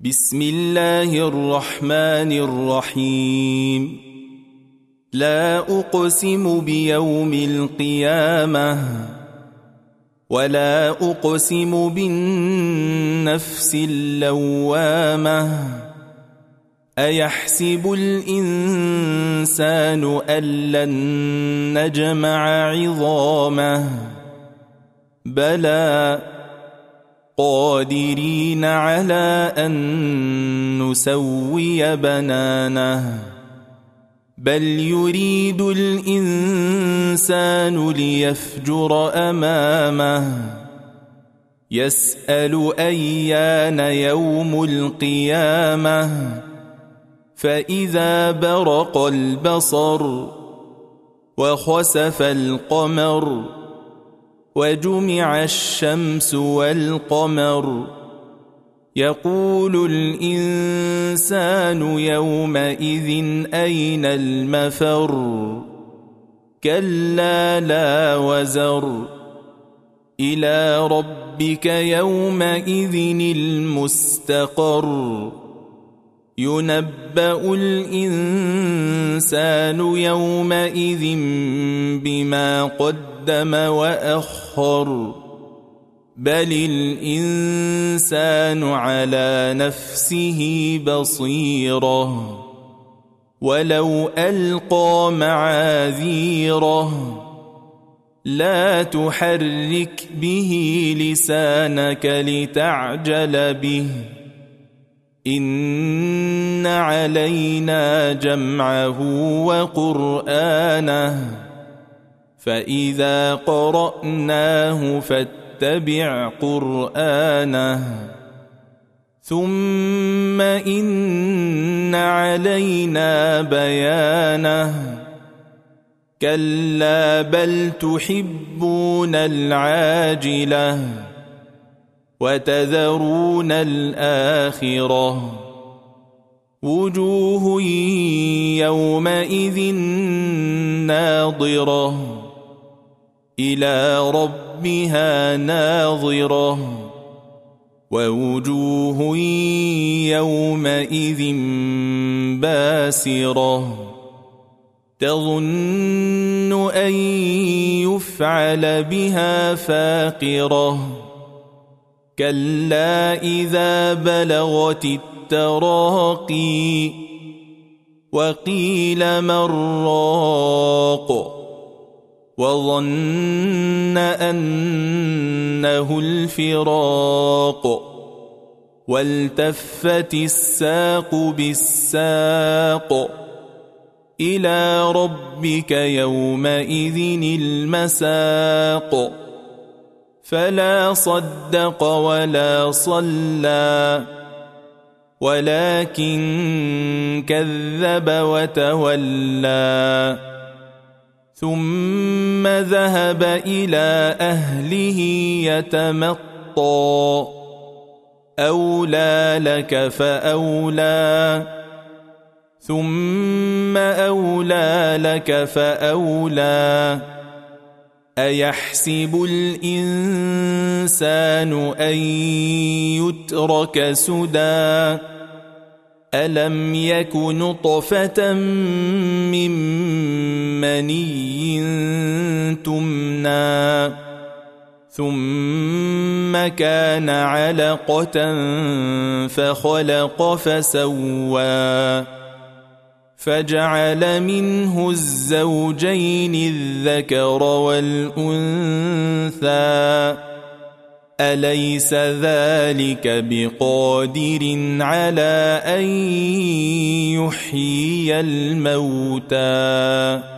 بسم الله الرحمن الرحيم لا أقسم بيوم القيامة ولا أقسم بالنفس اللوامة أيحسب الإنسان أن لن نجمع عظامه بلى قادرين على أن نسوي بنانه بل يريد الإنسان ليفجر أمامه يسأل أيان يوم القيامة فإذا برق البصر وخسف القمر وجمع الشمس والقمر يقول الإنسان يومئذ أين المفر كلا لا وزر إلى ربك يومئذ المستقر ينبأ الإنسان يومئذ بما قدم وأخر بل الإنسان على نفسه بصيرة ولو ألقى معاذيره لا تحرك به لسانك لتعجل به إن علينا جمعه وقرآنه فإذا قرأناه فاتبع قرآنه ثم إن علينا بيانه كلا بل تحبون العاجلة وتذرون الآخرة وجوه يومئذ ناظرة إلى ربها ناظرة ووجوه يومئذ باسرة تظن أن يفعل بها فاقرة كلا إذا بلغت التراقي وقيل من راق وظن أنه الفراق والتفت الساق بالساق إلى ربك يومئذ المساق فلا صدق ولا صلى ولكن كذب وتولى ثم ذهب إلى أهله يتمطى أولى لك فأولى ثم أولى لك فأولى أيحسب الإنسان أن يترك سدى ألم يك نطفة من مني تمنى ثم كان علقة فخلق فسوى فجعل منه الزوجين الذكر والأنثى أليس ذلك بقادر على أن يحيي الموتى